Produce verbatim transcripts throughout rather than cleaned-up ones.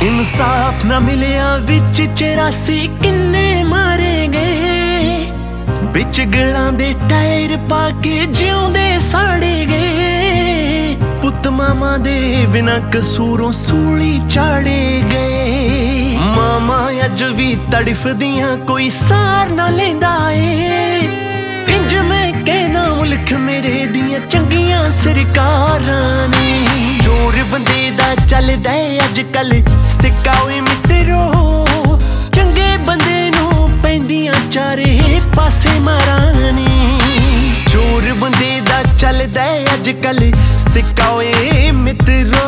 इंसाफ न मिलिया विच चौरासी किन्ने मारे गए, बिच गलां दे टायर पाके जिउंदे साड़े गए। पुत मामा दे बिना कसूरों सूली चाड़े गए। मामा अज भी तड़फदियां कोई सार ना लेंदा ए। इंज मैं कहना मुल्क मेरे दियां चंगियां सरकारां ने। जोर बंदे दा चलदा अजकल सिक्का ओए मित्रो, चंगे बंदे नू पैंदियां चारे पासे मारां ने। जोर बंदे दा चलदा अजकल सिक्का ओए मित्रो।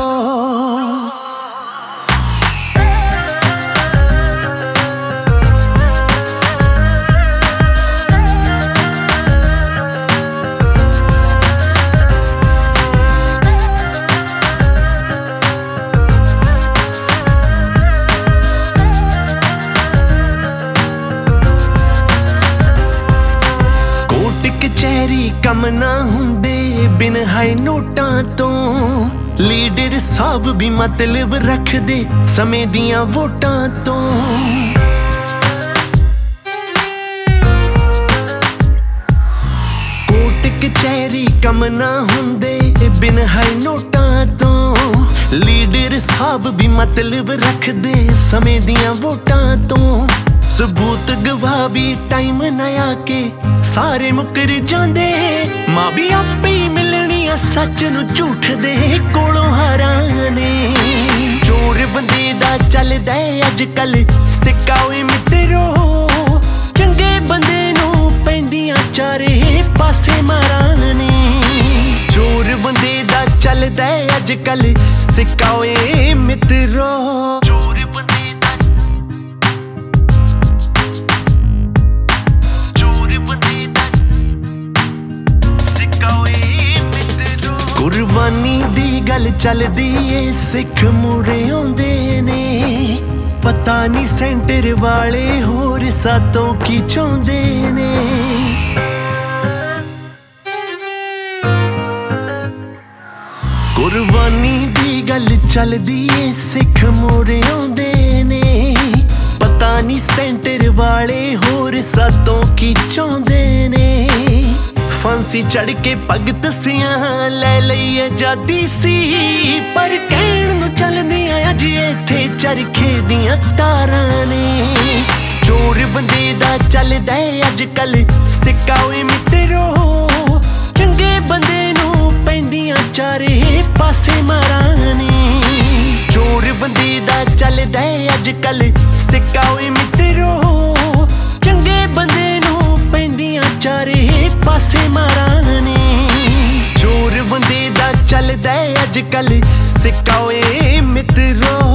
कचहरी कम ना हुंदे बिन हाई नोटां तो, लीडर साहब भी मतलब रखदे समय दियां वोटां तो। कोर्ट कचहरी कम ना हुंदे बिन हाई नोटां तो, लीडर साहब भी मतलब रखदे समय दियां वोटां तो। सबूत गवाह भी टाइम ना आके सारे मुकर जांदे। मां भी आपे ही मिलनी आ सच नू झूठ दे कोलों हराने। जोर बंदे दा चलदा अजकल सिक्का ओए मित्रो, चंगे बंदे नू पैंदियां चारे पासे माराने। जोर बंदे दा चलदा अजकल सिक्का ओए मित्रो। कुर्बानी दी गल चलदी ए सिख मूरे आउंदे ने, पता नहीं सेंटर वाले होर सातों की चाहुंदे ने। कुर्बानी दी गल चलदी ए सिख मूरे आउंदे ने, पता नहीं सेंटर वाले होर सातों की चाहुंदे ने। फांसी चढ़ के भगत सियां ले लई आजादी सी, पर कहण नूं चलदियां अज इत्थे चरखे दियां तारां ने। जोर बंदे दा चलदा अजकल सिक्का ओए मित्रो, चंगे बंदे नूं पैंदियां चारे पासे मारां ने। जोर बंदे दा चलदा अजकल सिक्का ओए मित्रो, चंगे बंदे नूं पैंदियां चारे पासे मारां ने। जोर बंदे दा चलदा अजकल सिक्का ओए मित्रो।